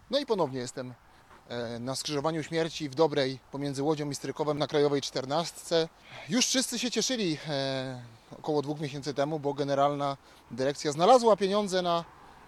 No i ponownie jestem na skrzyżowaniu śmierci w Dobrej pomiędzy Łodzią i Strykowem na Krajowej 14. Już wszyscy się cieszyli około 2 miesięcy temu, bo Generalna Dyrekcja znalazła pieniądze na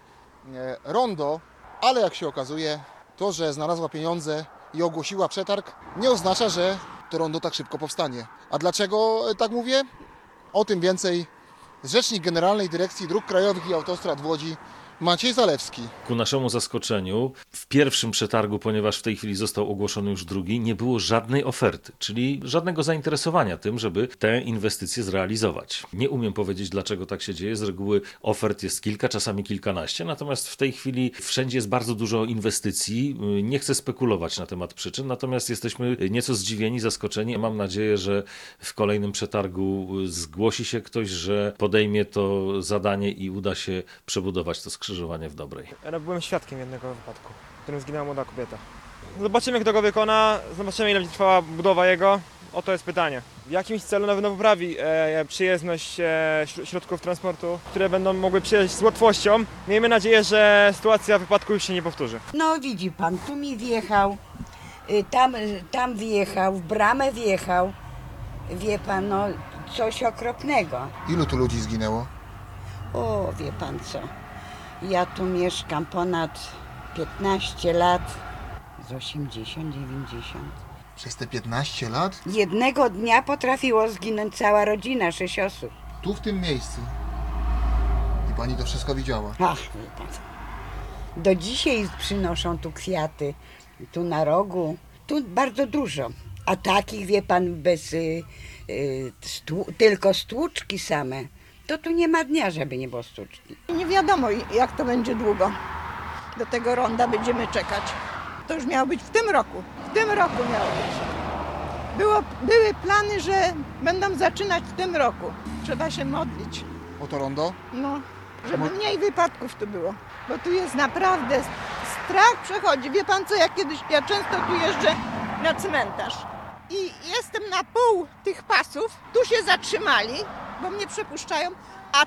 rondo, ale jak się okazuje, to, że znalazła pieniądze i ogłosiła przetarg, nie oznacza, że to rondo tak szybko powstanie. A dlaczego tak mówię? O tym więcej rzecznik Generalnej Dyrekcji Dróg Krajowych i Autostrad w Łodzi, Maciej Zalewski. Ku naszemu zaskoczeniu w pierwszym przetargu, ponieważ w tej chwili został ogłoszony już drugi, nie było żadnej oferty, czyli żadnego zainteresowania tym, żeby tę inwestycję zrealizować. Nie umiem powiedzieć, dlaczego tak się dzieje. Z reguły ofert jest kilka, czasami kilkanaście, natomiast w tej chwili wszędzie jest bardzo dużo inwestycji. Nie chcę spekulować na temat przyczyn, natomiast jesteśmy nieco zdziwieni, zaskoczeni. Mam nadzieję, że w kolejnym przetargu zgłosi się ktoś, że podejmie to zadanie i uda się przebudować to skrzyżowanie w Dobrej. Ja byłem świadkiem jednego wypadku, w którym zginęła młoda kobieta. Zobaczymy, kto go wykona, zobaczymy, ile będzie trwała budowa jego. Oto jest pytanie. W jakimś celu na pewno poprawi przyjezdność środków transportu, które będą mogły przyjeżdżać z łatwością. Miejmy nadzieję, że sytuacja wypadku już się nie powtórzy. No widzi pan, tu mi wjechał, tam wjechał, w bramę wjechał. Wie pan, no coś okropnego. Ilu tu ludzi zginęło? O, wie pan co, ja tu mieszkam ponad 15 lat, z 80, 90. Przez te 15 lat? Jednego dnia potrafiło zginąć cała rodzina, 6 osób. Tu w tym miejscu. I pani to wszystko widziała. Ach, wie pan. Do dzisiaj przynoszą tu kwiaty, tu na rogu, tu bardzo dużo. A takich, wie pan, bez tylko stłuczki same, to tu nie ma dnia, żeby nie było stłuczki. Nie wiadomo, jak to będzie długo. Do tego ronda będziemy czekać. To już miało być w tym roku. W tym roku miało być. Były plany, że będą zaczynać w tym roku. Trzeba się modlić. O to rondo? No, żeby mniej wypadków tu było. Bo tu jest naprawdę strach przechodzi. Wie pan co, ja często tu jeżdżę na cmentarz. I jestem na pół tych pasów. Tu się zatrzymali, bo mnie przepuszczają, a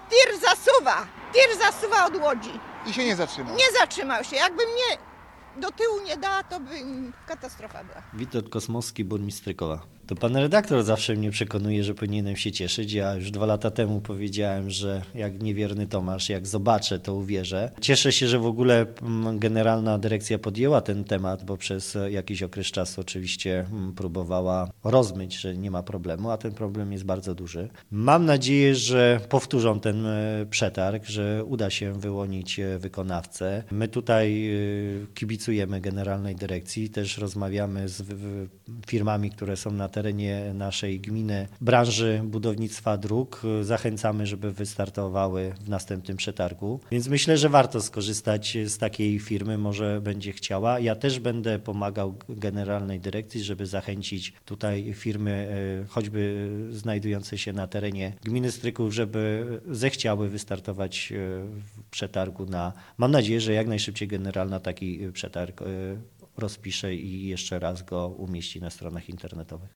tir zasuwa od Łodzi. I się nie zatrzymał. Nie zatrzymał się. Jakby mnie do tyłu nie dała, to by katastrofa była. Witold Kosmowski, burmistrz Strykowa. To pan redaktor zawsze mnie przekonuje, że powinienem się cieszyć. Ja już 2 lata temu powiedziałem, że jak niewierny Tomasz, jak zobaczę, to uwierzę. Cieszę się, że w ogóle Generalna Dyrekcja podjęła ten temat, bo przez jakiś okres czasu oczywiście próbowała rozmyć, że nie ma problemu, a ten problem jest bardzo duży. Mam nadzieję, że powtórzą ten przetarg, że uda się wyłonić wykonawcę. My tutaj kibicujemy Generalnej Dyrekcji, też rozmawiamy z firmami, które są na terenie naszej gminy, branży budownictwa dróg. Zachęcamy, żeby wystartowały w następnym przetargu. Więc myślę, że warto skorzystać z takiej firmy, może będzie chciała. Ja też będę pomagał Generalnej Dyrekcji, żeby zachęcić tutaj firmy, choćby znajdujące się na terenie gminy Stryków, żeby zechciały wystartować w przetargu mam nadzieję, że jak najszybciej Generalna taki przetarg rozpisze i jeszcze raz go umieści na stronach internetowych.